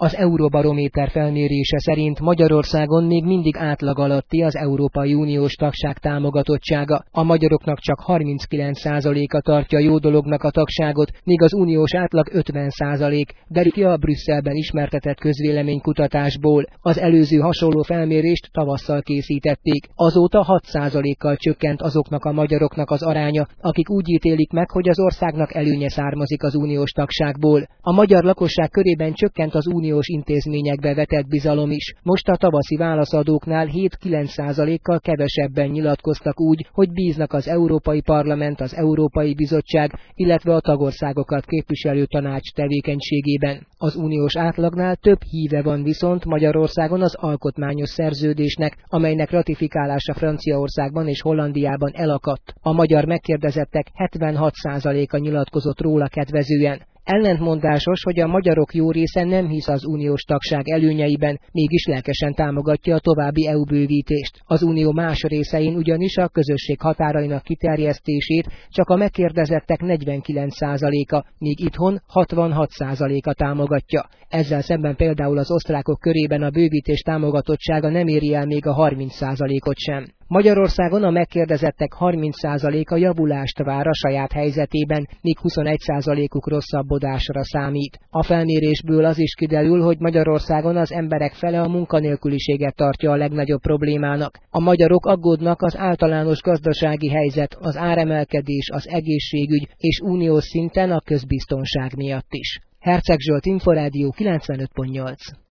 Az Eurobarométer felmérése szerint Magyarországon még mindig átlag alatti az Európai Uniós tagság támogatottsága. A magyaroknak csak 39%-a tartja jó dolognak a tagságot, míg az uniós átlag 50%, derül ki a Brüsszelben ismertetett közvéleménykutatásból. Az előző hasonló felmérést tavasszal készítették. Azóta 6%-kal csökkent azoknak a magyaroknak az aránya, akik úgy ítélik meg, hogy az országnak előnye származik az uniós tagságból. A magyar lakosság körében csökkent az uniós intézményekbe vetett bizalom is. Most a tavaszi válaszadóknál 7-9%-kal kevesebben nyilatkoztak úgy, hogy bíznak az Európai Parlament, az Európai Bizottság, illetve a tagországokat képviselő tanács tevékenységében. Az uniós átlagnál több híve van viszont Magyarországon az alkotmányos szerződésnek, amelynek ratifikálása Franciaországban és Hollandiában elakadt. A magyar megkérdezettek 76%-a nyilatkozott róla kedvezően. Ellentmondásos, hogy a magyarok jó része nem hisz az uniós tagság előnyeiben, mégis lelkesen támogatja a további EU bővítést. Az unió más részein ugyanis a közösség határainak kiterjesztését csak a megkérdezettek 49%-a, míg itthon 66%-a támogatja. Ezzel szemben például az osztrákok körében a bővítés támogatottsága nem éri el még a 30%-ot sem. Magyarországon a megkérdezettek 30%-a javulást vár a saját helyzetében, míg 21%-uk rosszabbodásra számít. A felmérésből az is kiderül, hogy Magyarországon az emberek fele a munkanélküliséget tartja a legnagyobb problémának. A magyarok aggódnak az általános gazdasági helyzet, az áremelkedés, az egészségügy és uniós szinten a közbiztonság miatt is. Herceg Zsolt, Inforádió 95.8.